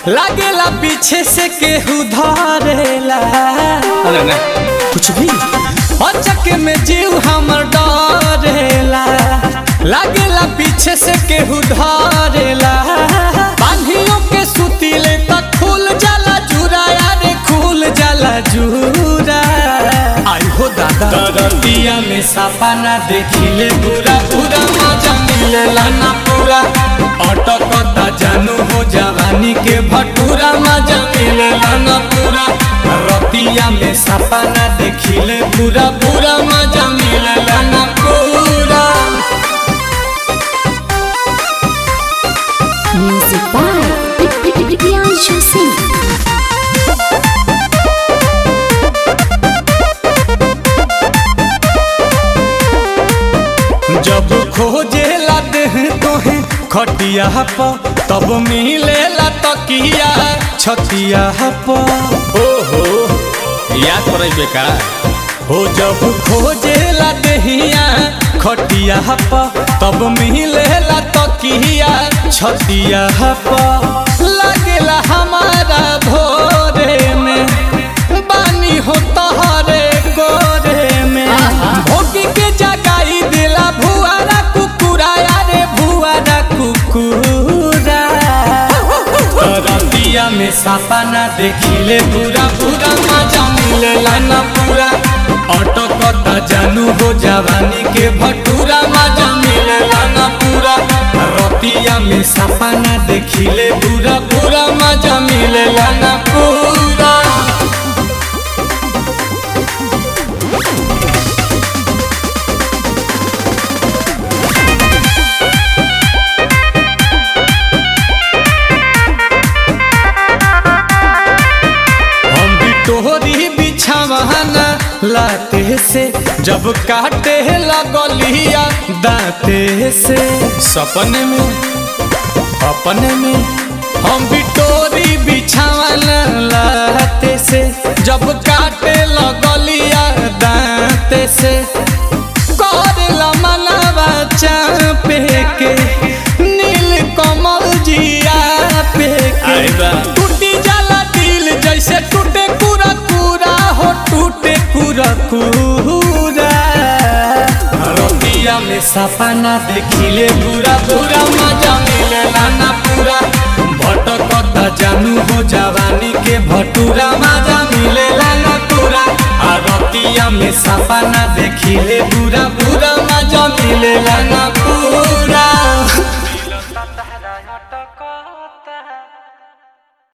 लागेला पीछे से केहू धरेला। अरे ना कुछ भी अचक में जीव हमर डरेला। लागेला पीछे से केहू धरेला। बांधियों के सुतीले तक खुल जाला जुरा, यारे खुल जाला जुरा। आई हो दादा दरदिया में सपना देखिले पूरा पूरा मजा मिलेला ना पूरा। अटकता जानू हो जवानी के भटूरा, मजा मिलेला ना पूरा। रतिया में सपना देखिले पूरा पूरा मजा मिलेला ना पूरा। Music by Priyanshu Singh. जब खोजेला देह तोहे खटिया पर, तब मिलेला तकिया छतिया पर। ओहो याद पड़े बेका हो। जब खोजेला देहिया खटिया पर, तब मिलेला तकिया छतिया पर। लगेला हमारा भोरे में बानी हो तहरे गोरे में। भोगी के जगाई दिला भुआरा कुकुरा, यारे भुआरा कुकुरा। रतिया में सपना देखिले पूरा पूरा मजा मिलेला ना पूरा। अटकता जानू हो जवानी के भटूरा, मजा मिलेला ना पूरा। रतिया में सपना देखिले पूरा पूरा मजा मिलेला ना पूरा। तोहरी बिछावाना लाते से जब काटे लगलिया दाते से। सपने में अपने में हम भी तोरी बिछावाना लाते से जब काटे लगलिया दाते से। करेला मनवा चापे के नील कमल जिया पे के। टूटी जाला दिल जैसे टूटे पूरा पूरा हो, टूटे पूरा पूरा। रतिया में सपना देखिले पूरा पूरा मजा मिलेला ना पूरा। भटकता जानू हो जवानी के भटूरा, मजा मिलेला ना पूरा। रतिया में सपना देखिले पूरा पूरा मजा मिलेला ना पूरा।